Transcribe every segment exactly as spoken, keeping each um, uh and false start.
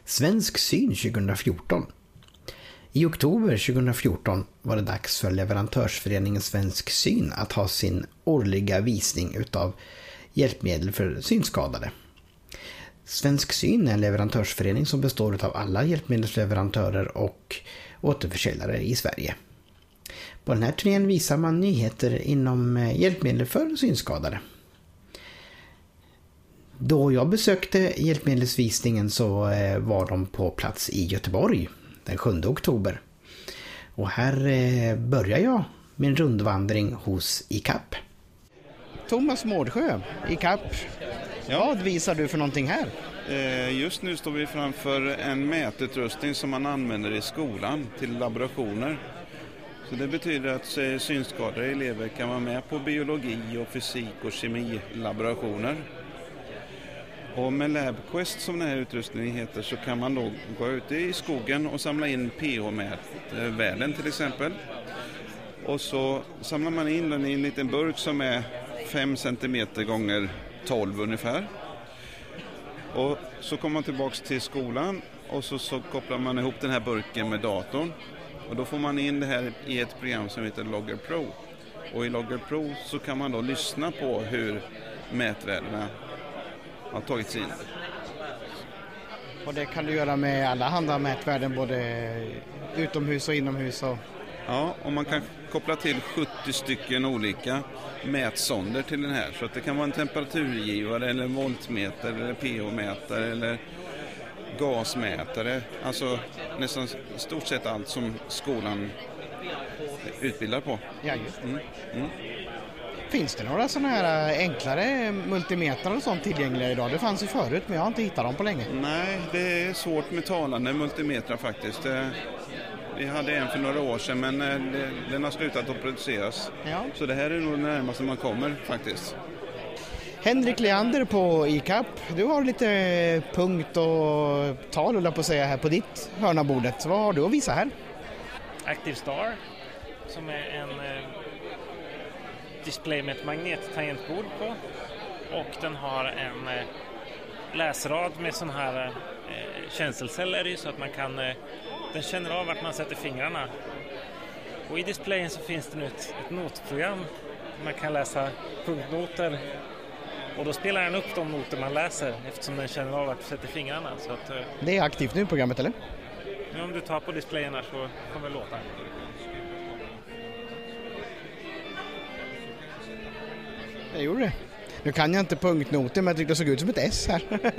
Svensk syn tjugohundrafjorton. I oktober tjugohundrafjorton var det dags för leverantörsföreningen Svensk syn att ha sin årliga visning utav hjälpmedel för synskadade. Svensk syn är en leverantörsförening som består av alla hjälpmedelsleverantörer och återförsäljare i Sverige. På den här turnén visar man nyheter inom hjälpmedel för synskadade. Då jag besökte hjälpmedelsvisningen så var de på plats i Göteborg den sjunde oktober. Och här börjar jag min rundvandring hos I C A P. Thomas Mårdsjö, I C A P. Ja. Vad visar du för någonting här? Just nu står vi framför en mätutrustning som man använder i skolan till laborationer. Så det betyder att synskadade elever kan vara med på biologi och fysik och kemilaborationer. Och med LabQuest som den här utrustningen heter så kan man då gå ut i skogen och samla in pH-mätvärden till exempel. Och så samlar man in den i en liten burk som är fem centimeter gånger tolv ungefär. Och så kommer man tillbaks till skolan och så, så kopplar man ihop den här burken med datorn. Och då får man in det här i ett program som heter Logger Pro. Och i Logger Pro så kan man då lyssna på hur mätvärdena har tagits in. Och det kan du göra med alla andra mätvärden, både utomhus och inomhus? Och... Ja, och man kan koppla till sjuttio stycken olika mätsonder till den här. Så att det kan vara en temperaturgivare eller voltmeter eller pH-mätare eller gasmätare. Alltså nästan i stort sett allt som skolan utbildar på. Ja, just det. Mm. Mm. Finns det några sådana här enklare multimetrar och sånt tillgängliga idag? Det fanns ju förut, men jag har inte hittat dem på länge. Nej, det är svårt med talande multimetrar faktiskt. Vi hade en för några år sedan, men det, den har slutat att produceras. Ja. Så det här är nog det närmaste man kommer faktiskt. Henrik Leander på I C A P. Du har lite punkt och tal, eller på att säga, här på ditt hörna bordet. Vad har du att visa här? Active Star, som är en eh, display med ett magnettangentbord på. Och den har en eh, läsrad med sån här eh, känselceller i, så att man kan, eh, den känner av vart man sätter fingrarna. Och i displayen så finns det nu ett, ett notprogram. Man kan läsa punktnoter. Och då spelar den upp de noter man läser eftersom den känner av vart du sätter fingrarna. Så att, eh, det är aktivt nu programmet, eller? Nu om du tar på displayen här så kommer det låta. Jag gjorde det. Nu kan jag inte punktnoter, men jag tyckte det såg ut som ett S här. Mm.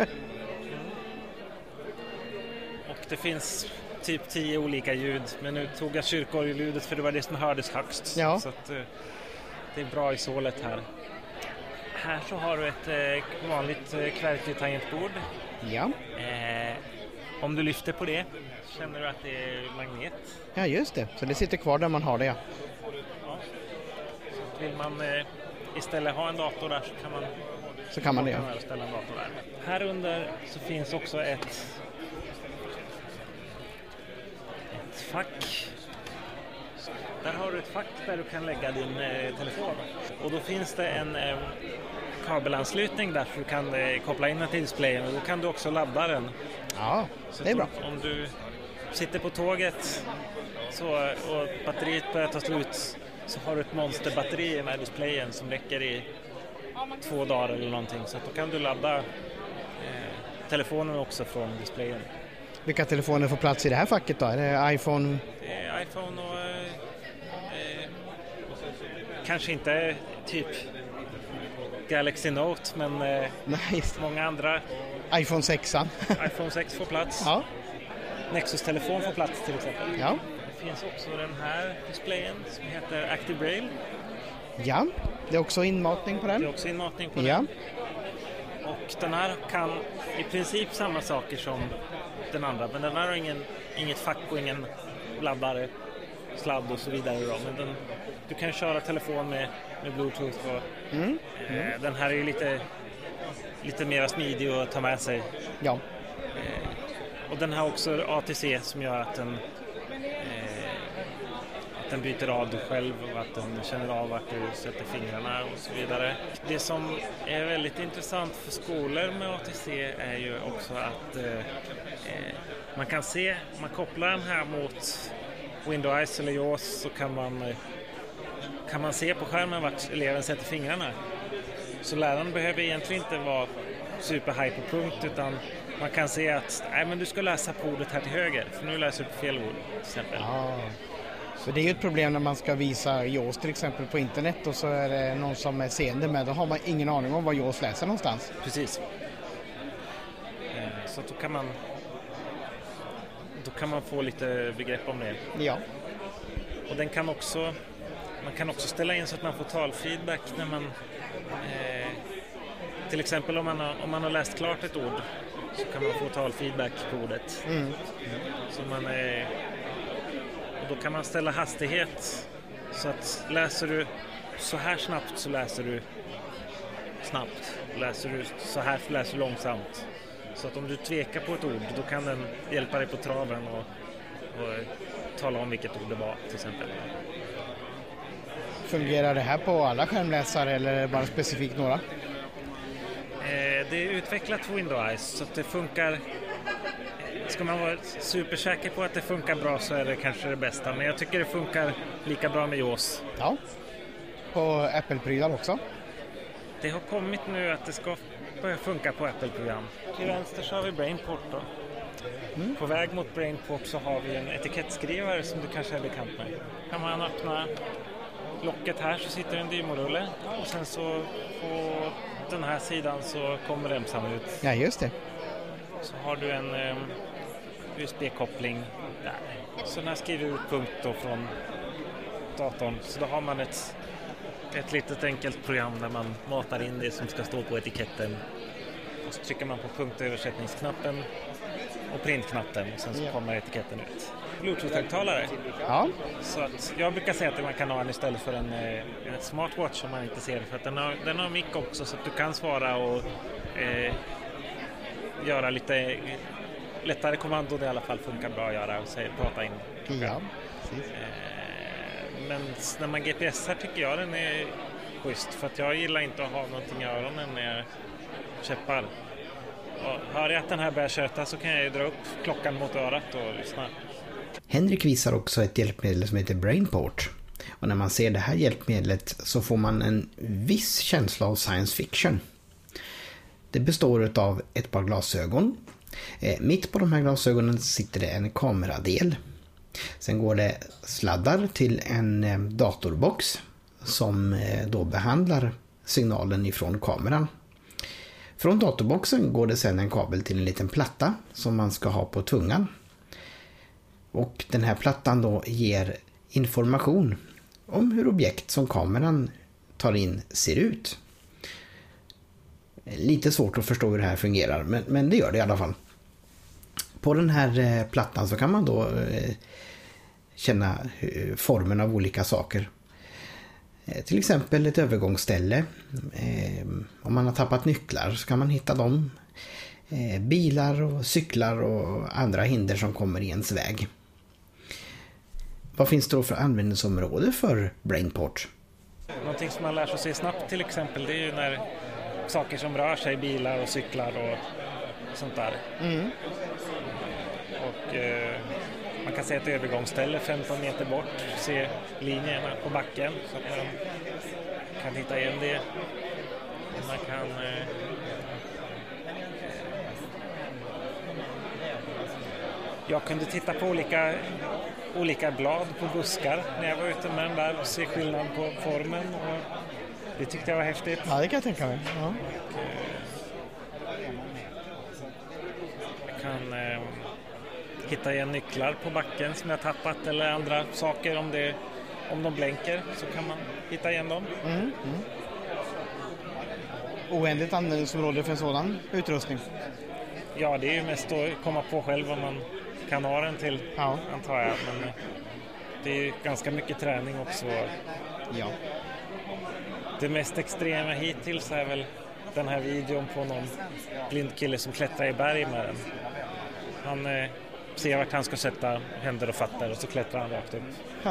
Och det finns typ tio olika ljud. Men nu tog jag kyrkorgeljudet för det var det som hördes högst. Ja. Så att, eh, det är bra isolet här. Här så har du ett eh, vanligt eh, kvärkligt tangentbord. Ja. Eh, om du lyfter på det känner du att det är magnet. Ja, just det. Så det sitter kvar där man har det, ja. Ja. Så vill man eh, istället ha en dator där så kan man, så kan man det, ja. ställa en dator där. Här under så finns också ett, ett fack. Där har du ett fack där du kan lägga din eh, telefon. Och då finns det en eh, kabelanslutning där så du kan eh, koppla in den till displayen. Och då kan du också ladda den. Ja, så det är bra. Om du sitter på tåget så, och batteriet börjar ta slut, så har du ett monsterbatteri i den här displayen som räcker i två dagar eller någonting. Så att då kan du ladda eh, telefonen också från displayen. Vilka telefoner får plats i det här facket då? Är det iPhone? Det är iPhone och eh, kanske inte typ Galaxy Note, men eh, nice. Många andra. iPhone sex. iPhone sex får plats. Ja. Nexus-telefon får plats till exempel. Ja. Det finns också den här displayen som heter Active Braille. Ja, det är också inmatning på den. Det är också inmatning på ja. den. Och den här kan i princip samma saker som den andra, men den här har ingen, inget fack och ingen laddare, sladd och så vidare. Då. Men den, du kan köra telefon med, med Bluetooth. Och, mm. eh, mm. Den här är ju lite, lite mer smidig att ta med sig. Ja. Eh, och den har också A T C som gör att den, eh, att den byter radio själv och att den känner av vart du sätter fingrarna och så vidare. Det som är väldigt intressant för skolor med A T C är ju också att eh, man kan se, om man kopplar den här mot Windows eller JAWS så kan man, kan man se på skärmen vart eleven sätter fingrarna. Så läraren behöver egentligen inte vara superhaj på punkt, utan man kan se att nej, men du ska läsa på ordet här till höger, för nu läser du på fel ord till exempel. Ja. Så det är ju ett problem när man ska visa JAWS till exempel på internet och så är det någon som är seende med, då har man ingen aning om vad JAWS läser någonstans. Precis. Så då kan man då kan man få lite begrepp om det. Ja. Och den kan också man kan också ställa in så att man får talfeedback när man eh, till exempel om man har, om man har läst klart ett ord så kan man få talfeedback på ordet. Mm. Så man eh, och då kan man ställa hastighet så att läser du så här snabbt så läser du snabbt. Läser du så här läser du långsamt. Så att om du tvekar på ett ord, då kan den hjälpa dig på traven och, och tala om vilket ord det var till exempel. Fungerar det här på alla skärmläsare eller är det bara specifikt några? Eh, det är utvecklat för Windows så att det funkar. Ska man vara supersäker på att det funkar bra så är det kanske det bästa. Men jag tycker det funkar lika bra med JAWS. Ja, på Apple-prylar också. Det har kommit nu att det ska börja funka på Apple-program. Till vänster så har vi Brainport då. Mm. På väg mot Brainport så har vi en etikettskrivare som du kanske är bekant med. Kan man öppna locket här så sitter en dymorulle och sen så på den här sidan så kommer remsan ut. Ja, just det. Så har du en um, U S B-koppling där. Så när skriver du ut punkt då från datorn så då har man ett ett litet enkelt program där man matar in det som ska stå på etiketten. Och så trycker man på punktöversättningsknappen och printknappen och sen så ja. kommer etiketten ut. Bluetooth-högtalare. Ja. Så att jag brukar säga att man kan ha den istället för en, en smartwatch om man inte ser det. För att den har, den har mick också så att du kan svara och eh, göra lite lättare kommando. Det i alla fall funkar bra att göra och säga, prata in. Ja, precis. Men när man G P S-ar tycker jag den är schysst. För att jag gillar inte att ha någonting i öronen när jag käppar. Och hör jag att den här börjar köta så kan jag ju dra upp klockan mot örat och lyssna. Henrik visar också ett hjälpmedel som heter Brainport. Och när man ser det här hjälpmedlet så får man en viss känsla av science fiction. Det består av ett par glasögon. Eh, mitt på de här glasögonen sitter det en kameradel. Sen går det sladdar till en eh, datorbox som eh, då behandlar signalen ifrån kameran. Från datorboxen går det sedan en kabel till en liten platta som man ska ha på tungan. Och den här plattan då ger information om hur objekt som kameran tar in ser ut. Lite svårt att förstå hur det här fungerar, men, men det gör det i alla fall. På den här eh, plattan så kan man då eh, känna eh, formen av olika saker. Eh, till exempel ett övergångsställe. Eh, om man har tappat nycklar så kan man hitta dem. Eh, bilar och cyklar och andra hinder som kommer i ens väg. Vad finns det då för användningsområde för Brainport? Någonting som man lär sig att se snabbt till exempel, det är ju när saker som rör sig, bilar och cyklar och sånt där. Mm. Och eh, man kan se ett övergångsställe femton meter bort, se linjerna på backen så att man kan hitta igen det. Man kan eh, jag kunde titta på olika olika blad på buskar när jag var ute med den där och se skillnad på formen och det tyckte jag var häftigt. Ja, det kan jag tänka mig. Ja. Och, jag kan eh, hitta igen nycklar på backen som jag tappat eller andra saker om, det, om de blänker så kan man hitta igen dem. Mm, mm. Oändligt användningsområde för en sådan utrustning? Ja, det är ju mest att komma på själv vad man kan ha den till, ja. Antar jag. Men det är ju ganska mycket träning också. Ja. Det mest extrema hittills är väl den här videon på någon blind kille som klättrar i berg med den. Han eh, ser vart han ska sätta händer och fötter och så klättrar han rakt upp. Ja.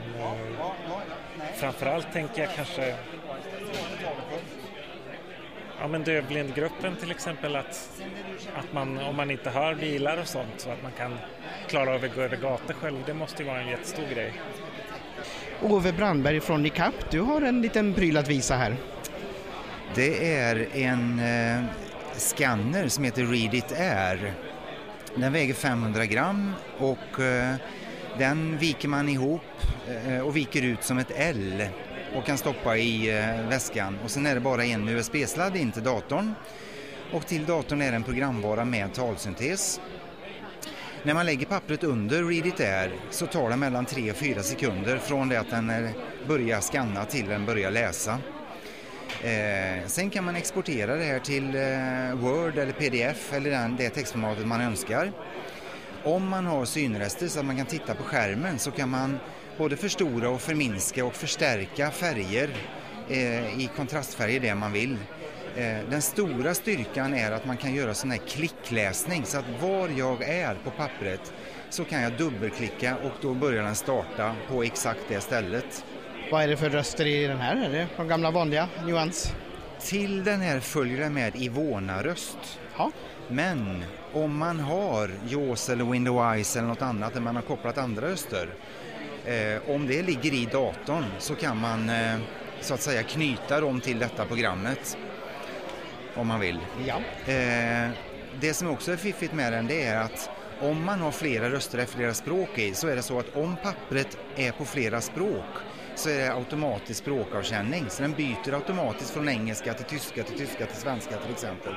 Mm, framförallt tänker jag kanske ja, men dövblindgruppen till exempel, att, att man, om man inte hör bilar och sånt, så att man kan klara av att gå över gator själv, det måste ju vara en jättestor grej. Ove Brandberg från Nicap, du har en liten pryl att visa här. Det är en eh, skanner som heter Read It Air. Den väger femhundra gram och eh, den viker man ihop eh, och viker ut som ett L och kan stoppa i eh, väskan. Och sen är det bara en U S B-sladd in till datorn. Och till datorn är det en programvara med talsyntes. När man lägger pappret under Read It Air så tar det mellan tre och fyra sekunder från det att den är, börjar skanna till den börjar läsa. Eh, sen kan man exportera det här till eh, Word eller P D F eller den, det textformatet man önskar. Om man har synrester så att man kan titta på skärmen så kan man både förstora och förminska och förstärka färger eh, i kontrastfärger det man vill. Eh, den stora styrkan är att man kan göra sån här klickläsning så att var jag är på pappret så kan jag dubbelklicka och då börjar den starta på exakt det stället. Vad är det för röster i den här? Är det de gamla vanliga Nuance? Till den här följer det med Ivona-röst. Ja. Men om man har Jaws eller Windows eller något annat där man har kopplat andra röster, eh, om det ligger i datorn så kan man eh, så att säga knyta dem till detta programmet om man vill. Ja. Eh, det som också är fiffigt med den, det är att om man har flera röster och flera språk i, så är det så att om pappret är på flera språk så är det automatisk språkavkänning. Så den byter automatiskt från engelska till tyska till tyska till svenska till exempel.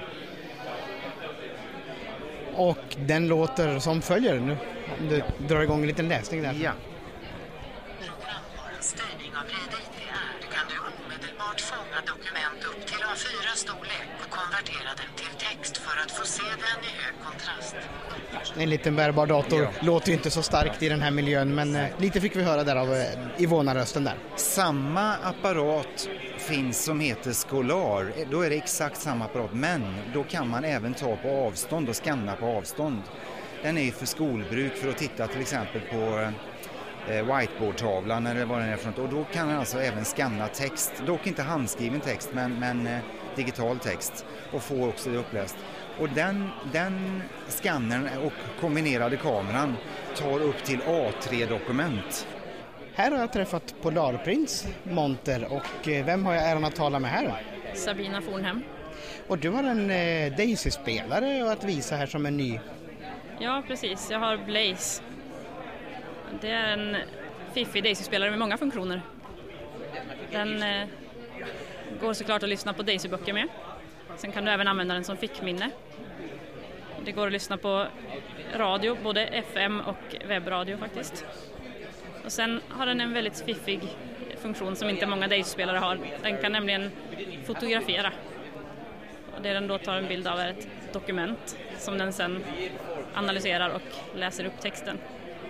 Och den låter som följer nu. Du drar igång en liten läsning där. Ja. Programvarans styrning av Read It Air kan du omedelbart fånga dokument upp till A fyra storlek och konvertera den till text för att få se den i hög kontrast. En liten bärbar dator. Ja. Låter ju inte så starkt i den här miljön, men eh, lite fick vi höra där av eh, Ivona-rösten där. Samma apparat finns som heter Scholar. Då är det exakt samma apparat, men då kan man även ta på avstånd och skanna på avstånd. Den är ju för skolbruk för att titta till exempel på eh, whiteboardtavlan eller vad den är för något. Och då kan man alltså även skanna text, dock inte handskriven text men, men eh, digital text, och få också det uppläst. Och den, den skannern och kombinerade kameran tar upp till A tre dokument. Här har jag träffat Polarprints monter och eh, vem har jag äran att tala med här? Sabina Fornhem. Och du har en eh, Daisy-spelare att visa här som en ny. Ja, precis. Jag har Blaze. Det är en fiffig Daisy-spelare med många funktioner. Den eh, går såklart att lyssna på Daisy-böcker med. Sen kan du även använda den som fickminne. Det går att lyssna på radio, både F M och webbradio faktiskt. Och sen har den en väldigt fiffig funktion som inte många Daisy-spelare har. Den kan nämligen fotografera. Och det den då tar en bild av är ett dokument som den sen analyserar och läser upp texten.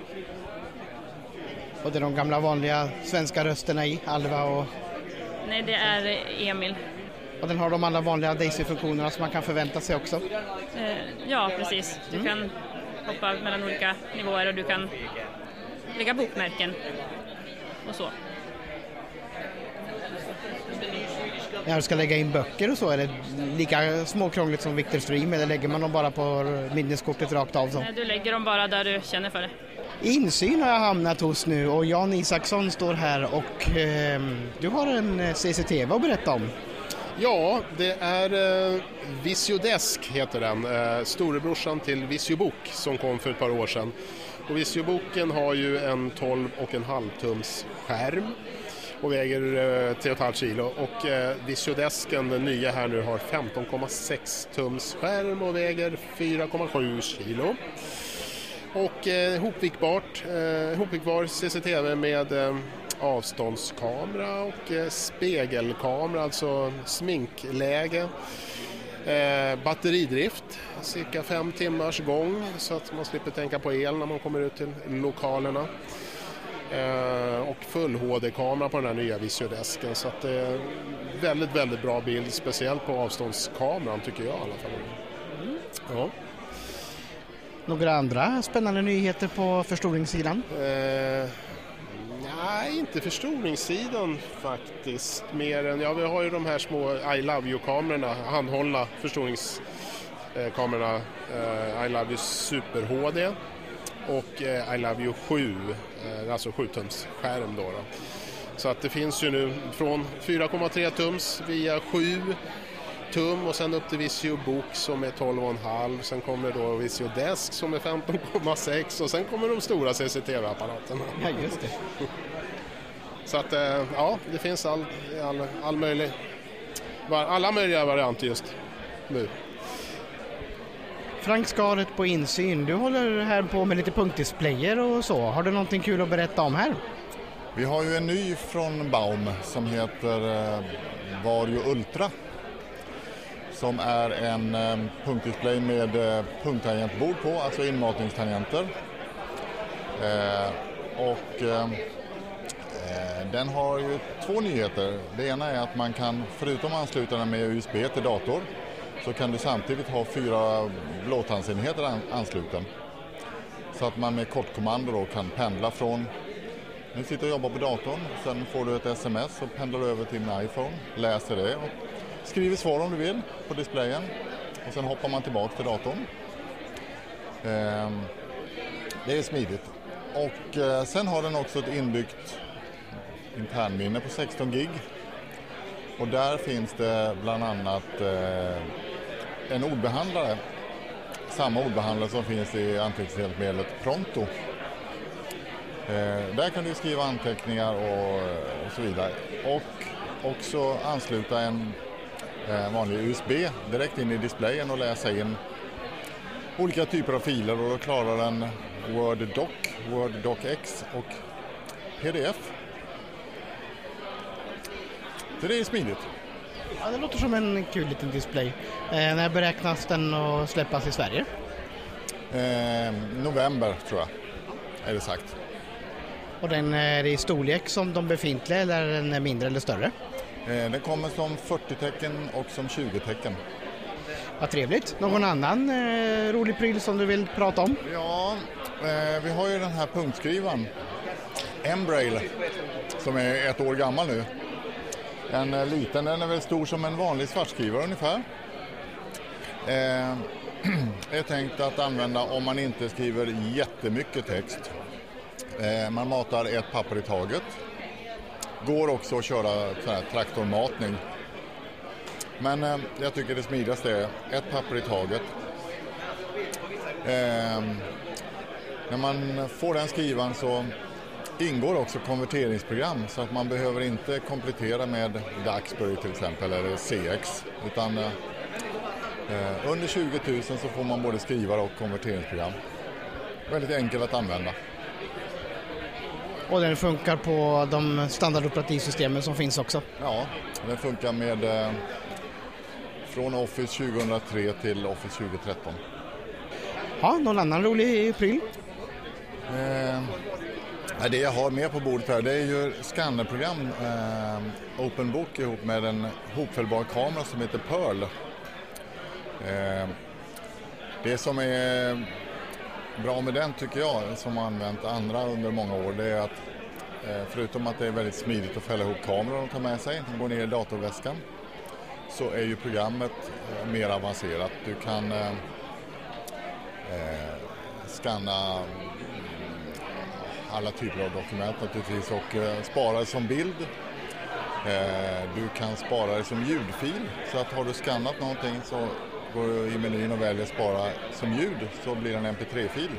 Och det är de gamla vanliga svenska rösterna i, Alva och... Nej, det är Emil. Och den har de alla vanliga Daisy-funktionerna som man kan förvänta sig också. Eh, ja, precis. Du mm. kan hoppa mellan olika nivåer och du kan lägga bokmärken och så. När du ska lägga in böcker och så, är det lika småkrångligt som Victor Stream, eller lägger man dem bara på minneskortet rakt av? Så? Nej, du lägger dem bara där du känner för det. Insyn har jag hamnat hos nu och Jan Isaksson står här och eh, du har en C C T V att berätta om. Ja, det är eh, Visiodesk heter den, eh, storebrorsan till Visiobok som kom för ett par år sedan. Och Visioboken har ju en tolv och en halv tums skärm och väger eh, tre komma fem kilo. Och eh, Visiodesken, den nya här nu, har femton komma sex tums skärm och väger fyra komma sju kilo. Och eh, hopvikbart, eh, hopvikbar C C T V med eh, avståndskamera och eh, spegelkamera, alltså sminkläge. Eh, batteridrift, cirka fem timmars gång så att man slipper tänka på el när man kommer ut till lokalerna. Eh, och full H D-kamera på den här nya Visiodesken, så att det är väldigt, väldigt bra bild, speciellt på avståndskameran tycker jag i alla fall. Mm. Ja. Några andra spännande nyheter på förstoringssidan? Eh, Nej, inte förstoringssidan faktiskt. Mer än, ja, vi har ju de här små I Love You-kamerorna, handhållna förstoringskamerorna. Uh, I Love You Super H D och uh, I Love You sju, uh, alltså sju tums skärm då, då. Så att det finns ju nu från fyra komma tre tums via sju tum och sen upp till VisioBook som är tolv komma fem. Sen kommer då VisioDesk som är femton komma sex och sen kommer de stora C C T V-apparaterna. Ja, just det. Så att ja, det finns all, all, all möjlig, alla möjliga varianter just nu. Frank Skaret på insyn. Du håller här på med lite punktdisplayer och så. Har du någonting kul att berätta om här? Vi har ju en ny från Baum som heter eh, Vario Ultra. Som är en eh, punktdisplay med eh, punkttangentbord på, alltså inmatningstangenter. Eh, och eh, den har ju två nyheter. Det ena är att man kan, förutom ansluta den med U S B till dator, så kan du samtidigt ha fyra blåtandsenheter an- ansluten. Så att man med kortkommando då kan pendla från, nu sitter och jobbar på datorn, sen får du ett sms och pendlar över till din iPhone, läser det och skriver svar om du vill på displayen och sen hoppar man tillbaka till datorn. Ehm, det är smidigt. Och eh, sen har den också ett inbyggt internminne på sexton gig. Och där finns det bland annat eh, en ordbehandlare. Samma ordbehandlare som finns i anteckningshjälpmedlet Pronto. Eh, där kan du skriva anteckningar och, och så vidare. Och också ansluta en eh, vanlig U S B direkt in i displayen och läsa in olika typer av filer. Och då klarar den Word Doc, Word Doc X och P D F. Så det är smidigt. Ja, det låter som en kul liten display. Eh, när beräknas den att släppas i Sverige? Eh, november tror jag, är det sagt. Och den är i storlek som de befintliga eller är den mindre eller större? Eh, den kommer som fyrtio tecken och som tjugo tecken. Vad trevligt. Någon annan eh, rolig pryl som du vill prata om? Ja, eh, vi har ju den här punktskrivaren. Embrail, som är ett år gammal nu. En eh, liten, den är väl stor som en vanlig svartskrivare ungefär. Eh, är tänkt att använda om man inte skriver jättemycket text. Eh, man matar ett papper i taget. Går också att köra sån här traktormatning. Men eh, jag tycker det smidigaste är ett papper i taget. Eh, när man får den skrivan så ingår också konverteringsprogram så att man behöver inte komplettera med Duxbury till exempel eller C X utan eh, under tjugo tusen så får man både skrivare och konverteringsprogram. Väldigt enkelt att använda. Och den funkar på de standardoperativsystemen som finns också? Ja, den funkar med eh, från Office tjugohundratre till Office tjugohundratretton. Ja, någon annan rolig pryl? Eh, det jag har med på bordet här det är ju skannerprogram eh, OpenBook ihop med en hopfällbar kamera som heter Pearl. Eh, det som är bra med den tycker jag som har använt andra under många år det är att eh, förutom att det är väldigt smidigt att fälla ihop kameran och ta med sig och gå ner i datorväskan så är ju programmet eh, mer avancerat. Du kan eh, eh, skanna alla typer av dokument naturligtvis och eh, spara det som bild. Eh, du kan spara det som ljudfil så att har du skannat någonting så går du i menyn och väljer spara som ljud så blir det en M P tre-fil.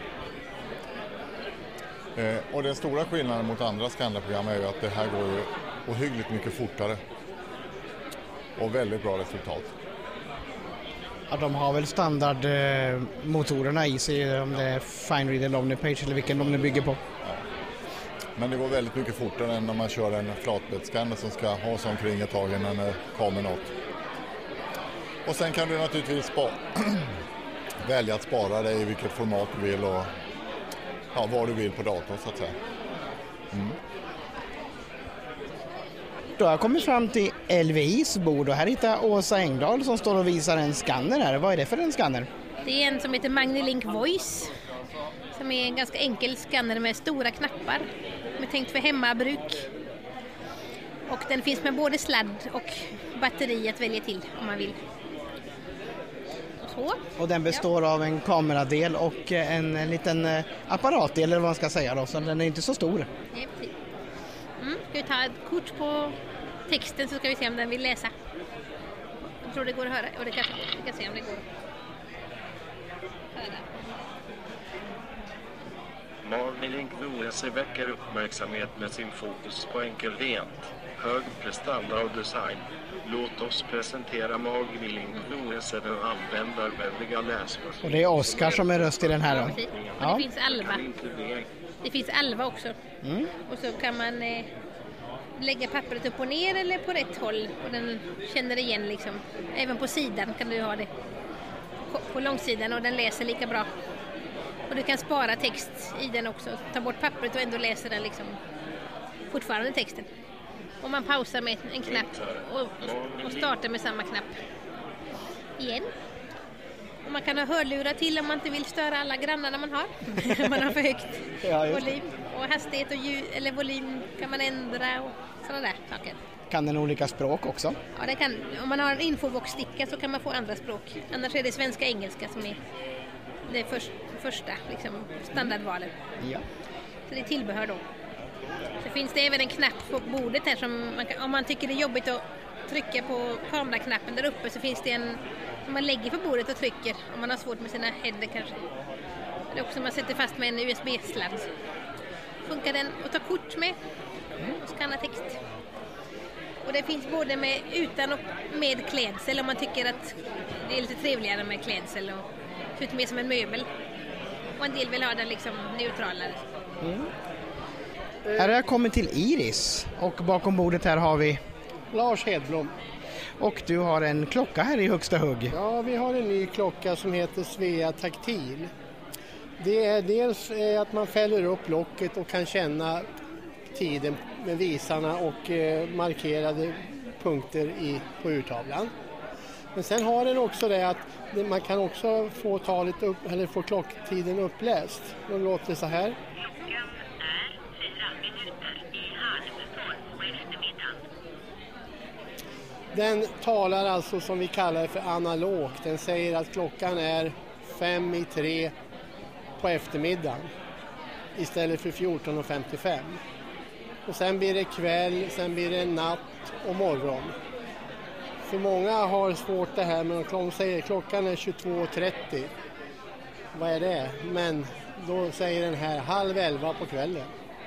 Eh, och den stora skillnaden mot andra skannerprogram är ju att det här går ju ohyggligt mycket fortare och väldigt bra resultat. Ja, de har väl standardmotorerna i sig om det är FineReader eller Omnipage eller vilken de nu bygger på. Ja. Men det går väldigt mycket fortare än när man kör en flatbäddskanner som ska ha sig omkring ett tag innan det kommer något. Och sen kan du naturligtvis spa- välja att spara det i vilket format du vill och ja, vad du vill på datorn så att säga. Mm. Då har jag kommit fram till L V I:s bord och här hittar jag Åsa Engdahl som står och visar en skanner här. Vad är det för en skanner? Det är en som heter MagniLink Voice som är en ganska enkel skanner med stora knappar som är tänkt för hemmabruk. Och den finns med både sladd och batteri att välja till om man vill. Så. Och den består ja. av en kameradel och en, en liten apparatdel eller vad man ska säga då, så den är inte så stor. Nej, precis. Mm, ska vi ta ett kort på texten så ska vi se om den vill läsa. Jag tror det går att höra, och det kan, vi kan se om det går att höra. Marvelink V O S väcker uppmärksamhet med sin fokus på enkelhet, hög prestanda och design. Låt oss presentera Marvelink V O S en användarvänliga läsversion. Och det är Oskar som är röst i den här då. Ja, ja. Det finns elva. Det finns elva också. Mm. Och så kan man eh, lägga pappret upp och ner eller på rätt håll. Och den känner igen liksom. Även på sidan kan du ha det. På, på långsidan, och den läser lika bra. Och du kan spara text i den också. Ta bort pappret och ändå läser den liksom fortfarande texten. Och man pausar med en knapp och, och startar med samma knapp igen. Och man kan ha hörlurar till om man inte vill störa alla grannarna man har. Om man har för högt ja, volym. Och hastighet och ljud, eller volym kan man ändra och sådana där saker. Kan den olika språk också? Ja, det kan. Om man har en infobox-sticka så kan man få andra språk. Annars är det svenska och engelska som är det för, första liksom, standardvalen. Ja. Så det är tillbehör då. Så finns det även en knapp på bordet här som man kan, om man tycker det är jobbigt att trycka på kameraknappen där uppe, så finns det en som man lägger på bordet och trycker om man har svårt med sina händer kanske. Det är också man sätter fast med en U S B-sladd. Funkar den att ta kort med och skanna text. Och det finns både med utan och med klädsel om man tycker att det är lite trevligare med klädsel och se ut mer som en möbel. Och en del vill ha den liksom neutralare. Mm. Här har jag kommit till Iris och bakom bordet här har vi Lars Hedblom. Och du har en klocka här i högsta hugg. Ja, vi har en ny klocka som heter Svea Taktil. Det är dels att man fäller upp locket och kan känna tiden med visarna och markerade punkter i, på urtavlan. Men sen har den också det att man kan också få, talet upp, eller få klocktiden uppläst. Då låter det så här. Den talar alltså som vi kallar det för analog. Den säger att klockan är fem i tre på eftermiddagen istället för fjorton och femtiofem. Och sen blir det kväll, sen blir det natt och morgon. För många har svårt det här, men de säger klockan är tjugotvå trettio. Vad är det? Men då säger den här halv elva på kvällen.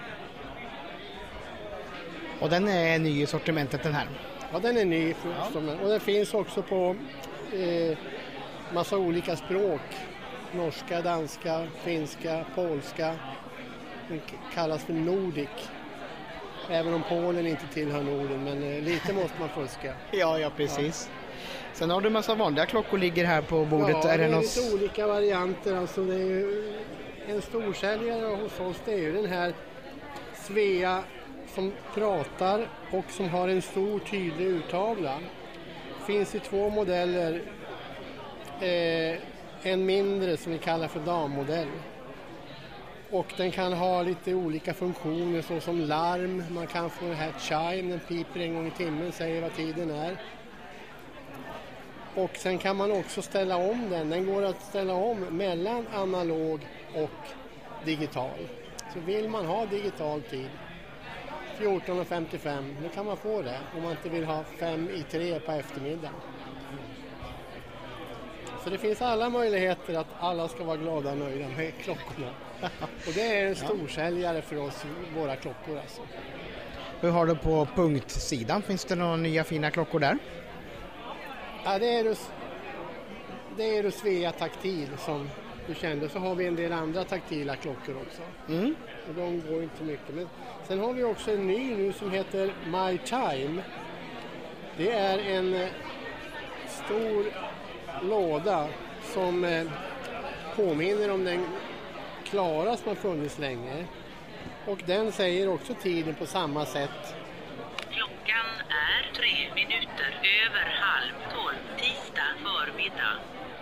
Och den är ny i sortimentet den här? Ja, den är ny. Ja. Och den finns också på eh, massa olika språk. Norska, danska, finska, polska. Den kallas för Nordic. Även om Polen inte tillhör Norden, men eh, lite måste man fuska. ja, ja, precis. Ja. Sen har du en massa vanliga klockor ligger här på bordet. Ja, är det, det är något... lite olika varianter. Alltså det är ju en storsäljare hos oss, det är ju den här Svea som pratar och som har en stor tydlig urtavla. Finns i två modeller. Eh, en mindre som vi kallar för dammodell. Och den kan ha lite olika funktioner såsom larm. Man kan få det här chime, den piper en gång i timmen, säger vad tiden är. Och sen kan man också ställa om den. Den går att ställa om mellan analog och digital. Så vill man ha digital tid fjorton och femtiofem, nu kan man få det om man inte vill ha fem i tre på eftermiddagen. Så det finns alla möjligheter att alla ska vara glada och nöjda med klockorna. Och det är en storsäljare för oss, våra klockor alltså. Hur har du på punktsidan? Finns det några nya fina klockor där? Ja, det är det är Svea Taktil som du kände. Så har vi en del andra taktila klockor också. Mm. Och de går inte mycket. Men sen har vi också en ny nu som heter My Time. Det är en stor låda som påminner om den Klara som har funnits länge. Och den säger också tiden på samma sätt. Klockan är tre minuter över halv tolv tisdag förmiddag.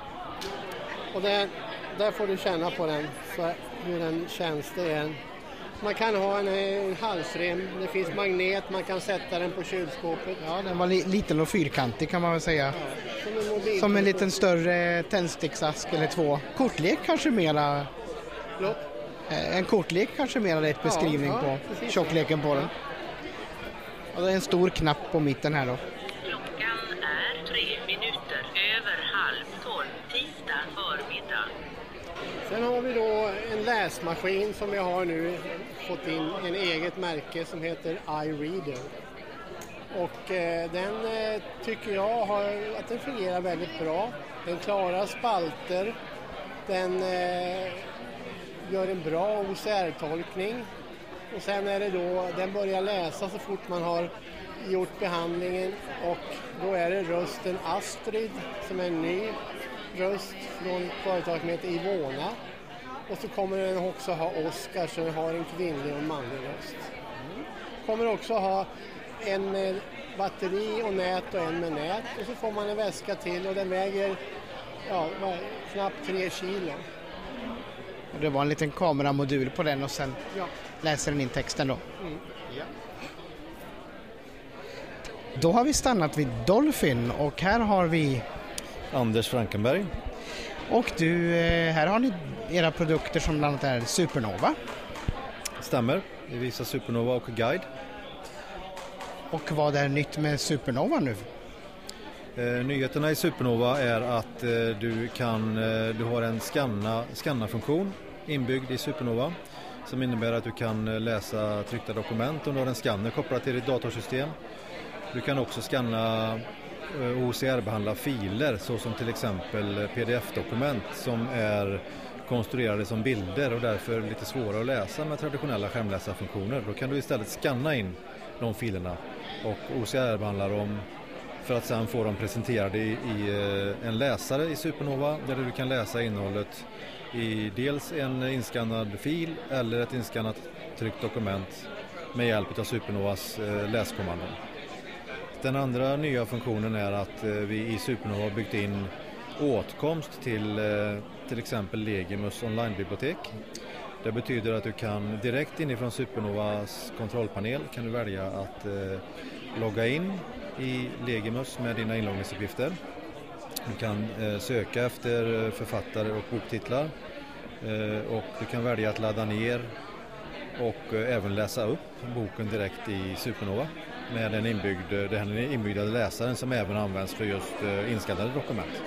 Och där, där får du känna på den, så hur den känns. Det är en Man kan ha en, en halsrem, det finns magnet, man kan sätta den på kylskåpet. Ja, den var li- liten och fyrkantig kan man väl säga. Ja, som, en mobil- som en liten större tändsticksask eller två. Kortlek kanske mera... Förlåt? En kortlek kanske mera rätt beskrivning ja, ja, på precis. tjockleken på den. Och det är en stor knapp på mitten här då. Klockan är tre minuter över halv tolv tisdag förmiddag. Sen har vi då en läsmaskin som vi har nu fått in en eget märke som heter iReader. Och eh, den eh, tycker jag har, att den fungerar väldigt bra. Den klarar spalter, den eh, gör en bra O C R-tolkning. Och sen är det då, den börjar läsa så fort man har gjort behandlingen, och då är det rösten Astrid som är en ny röst från företaget som heter Ivona. Och så kommer den också ha Oscar som har en kvinnlig och manlig röst. Kommer också ha en med batteri och nät och en med nät. Och så får man en väska till och den väger ja, knappt tre kilo. Och det var en liten kameramodul på den och sen ja. läser den in texten då. Mm. Ja. Då har vi stannat vid Dolphin och här har vi Anders Frankenberg. Och du, här har ni era produkter som bland annat är Supernova. Stämmer, vi visar Supernova och Guide. Och vad är nytt med Supernova nu? Eh, nyheterna i Supernova är att eh, du kan eh, du har en scanna, scanna-funktion inbyggd i Supernova som innebär att du kan läsa tryckta dokument om du har en scanner kopplad till ditt datorsystem. Du kan också scanna eh, O C R-behandla filer såsom till exempel P D F-dokument som är konstruerade som bilder och därför lite svåra att läsa med traditionella skärmläsarfunktioner. Då kan du istället scanna in de filerna och O C R-behandla dem för att sedan få dem presenterade i, i en läsare i Supernova där du kan läsa innehållet i dels en inskannad fil eller ett inskannat tryckt dokument med hjälp av Supernovas eh, läskommandon. Den andra nya funktionen är att eh, vi i Supernova har byggt in åtkomst till eh, till exempel Legimus online-bibliotek. Det betyder att du kan direkt inifrån Supernovas kontrollpanel kan du välja att eh, logga in i Legimus med dina inloggningsuppgifter. Du kan eh, söka efter författare och boktitlar eh, och du kan välja att ladda ner och eh, även läsa upp boken direkt i Supernova med den inbyggd, den inbyggda läsaren som även används för just eh, inskannade dokument.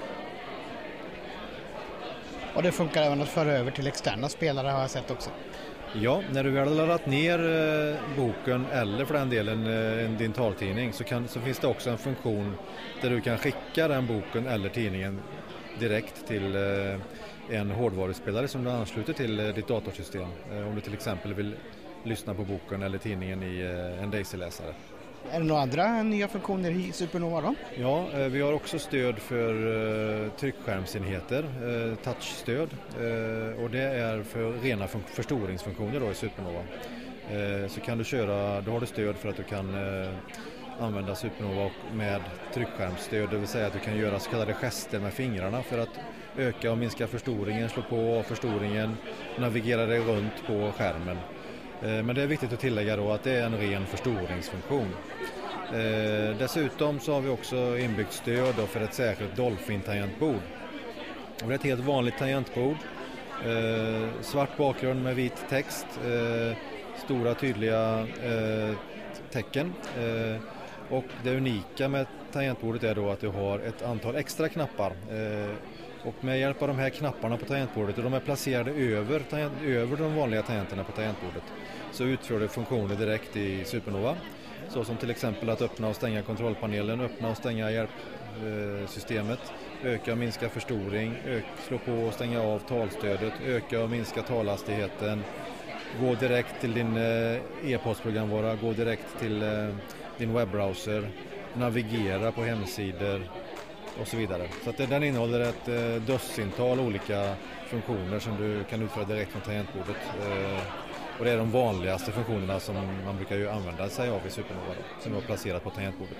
Och det funkar även att föra över till externa spelare har jag sett också. Ja, när du väl har laddat ner eh, boken eller för den delen eh, din taltidning så, kan, så finns det också en funktion där du kan skicka den boken eller tidningen direkt till eh, en hårdvaruspelare som du ansluter till eh, ditt datorsystem. Eh, om du till exempel vill lyssna på boken eller tidningen i eh, en Daisy-läsare. Är det några andra nya funktioner i Supernova då? Ja, eh, vi har också stöd för eh, tryckskärmsenheter, eh, touchstöd eh, och det är för rena fun- förstoringsfunktioner då i Supernova. Eh, så kan du köra, då har du stöd för att du kan eh, använda Supernova med tryckskärmsstöd, det vill säga att du kan göra så kallade gester med fingrarna för att öka och minska förstoringen, slå på förstoringen, navigera dig runt på skärmen. Men det är viktigt att tillägga då att det är en ren förstoringsfunktion. Eh, dessutom så har vi också inbyggt stöd då för ett särskilt Dolphin-tangentbord. Och det är ett helt vanligt tangentbord. Eh, svart bakgrund med vit text. Eh, stora tydliga eh, tecken. Eh, och det unika med tangentbordet är då att du har ett antal extra knappar. Eh, Och med hjälp av de här knapparna på tangentbordet, och de är placerade över, tangent, över de vanliga tangenterna på tangentbordet, så utför det funktioner direkt i Supernova. Så som till exempel att öppna och stänga kontrollpanelen, öppna och stänga hjälpsystemet, öka och minska förstoring, ök, slå på och stänga av talstödet, öka och minska talhastigheten, gå direkt till din e-postprogramvara, gå direkt till din webbrowser, navigera på hemsidor och så vidare. Så att den innehåller ett eh, dussintal olika funktioner som du kan utföra direkt från tangentbordet. Eh, och det är de vanligaste funktionerna som man brukar ju använda sig av i Supernova då, som är placerat på tangentbordet.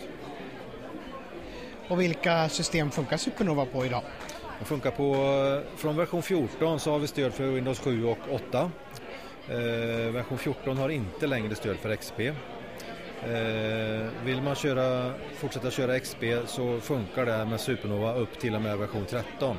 Och vilka system funkar Supernova på idag? Det funkar på, från version fjorton så har vi stöd för Windows sju och åtta. Eh, version fjorton har inte längre stöd för X P. Eh, vill man köra, fortsätta köra X P så funkar det med Supernova upp till och med version tretton.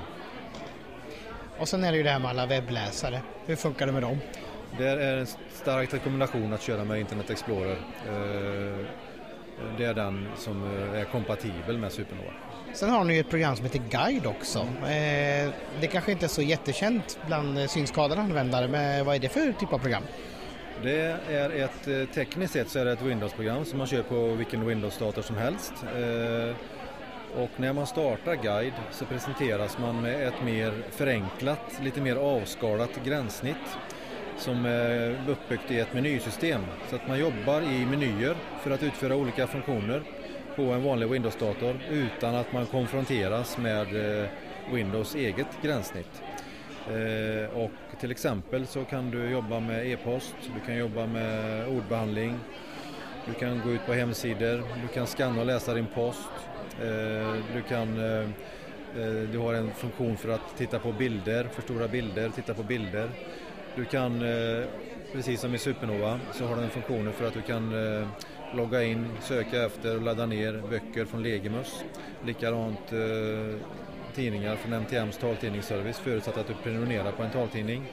Och sen är det ju det här med alla webbläsare. Hur funkar det med dem? Det är en stark rekommendation att köra med Internet Explorer. Eh, det är den som är kompatibel med Supernova. Sen har ni ju ett program som heter Guide också. Eh, det kanske inte är så jättekänt bland synskadade användare, men vad är det för typ av program? Det är ett, tekniskt sett så är det ett Windows-program som man kör på vilken Windows-dator som helst. Eh, och när man startar Guide så presenteras man med ett mer förenklat, lite mer avskalat gränssnitt som är uppbyggt i ett menysystem. Så att man jobbar i menyer för att utföra olika funktioner på en vanlig Windows-dator utan att man konfronteras med Windows eget gränssnitt. Eh, och till exempel så kan du jobba med e-post, du kan jobba med ordbehandling, du kan gå ut på hemsidor, du kan scanna och läsa din post, eh, du kan eh, du har en funktion för att titta på bilder, förstora bilder, titta på bilder. Du kan, eh, precis som i Supernova, så har den funktioner för att du kan eh, logga in, söka efter och ladda ner böcker från Legimus. Likadant eh, tidningar från M T M:s taltidningsservice, förutsatt att du prenumererar på en taltidning.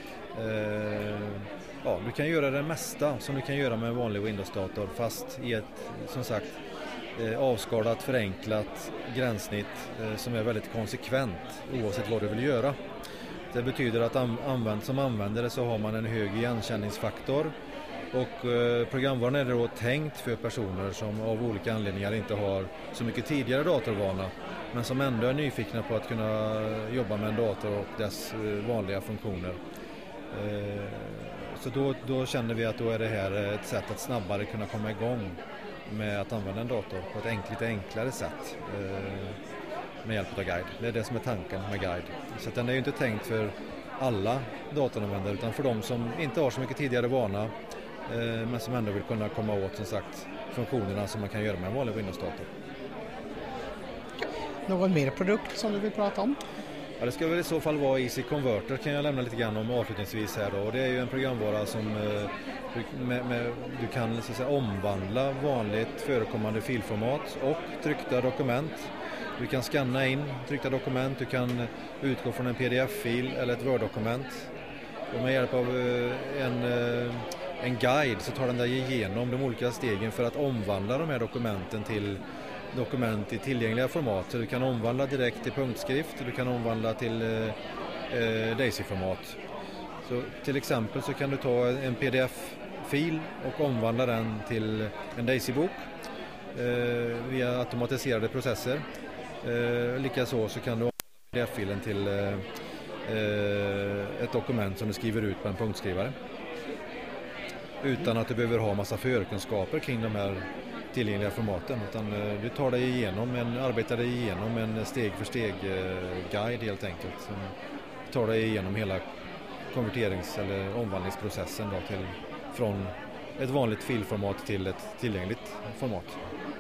Eh, ja, du kan göra det mesta som du kan göra med en vanlig Windows-dator, fast i ett, som sagt, eh, avskalat, förenklat gränssnitt eh, som är väldigt konsekvent oavsett vad du vill göra. Det betyder att använd, som användare så har man en hög igenkänningsfaktor. Och eh, programvaran är då tänkt för personer som av olika anledningar inte har så mycket tidigare datorvana, men som ändå är nyfikna på att kunna jobba med en dator och dess eh, vanliga funktioner. Eh, så då, då känner vi att då är det här ett sätt att snabbare kunna komma igång med att använda en dator på ett enk, lite enklare sätt eh, med hjälp av Guide. Det är det som är tanken med Guide. Så att den är ju inte tänkt för alla datoranvändare utan för de som inte har så mycket tidigare vana men som ändå vill kunna komma åt, som sagt, funktionerna som man kan göra med en vanlig Windows-dator. Någon mer produkt som du vill prata om? Ja, det ska väl i så fall vara Easy Converter, kan jag lämna lite grann om avslutningsvis här då. Och det är ju en programvara som eh, med, med, du kan så att säga omvandla vanligt förekommande filformat och tryckta dokument. Du kan scanna in tryckta dokument, du kan utgå från en P D F-fil eller ett Word-dokument. Och med hjälp av eh, en eh, en guide så tar den dig igenom de olika stegen för att omvandla de här dokumenten till dokument i tillgängliga format. Så du kan omvandla direkt till punktskrift, du kan omvandla till eh, DAISY-format. Så till exempel så kan du ta en P D F-fil och omvandla den till en DAISY-bok eh, via automatiserade processer. Eh, Likaså så kan du omvandla P D F-filen till eh, ett dokument som du skriver ut på en punktskrivare. Utan att du behöver ha massa förkunskaper kring de här tillgängliga formaten, utan du tar dig igenom en, arbetar dig igenom en steg för steg guide helt enkelt som tar dig igenom hela konverterings- eller omvandlingsprocessen då till, från ett vanligt filformat till ett tillgängligt format.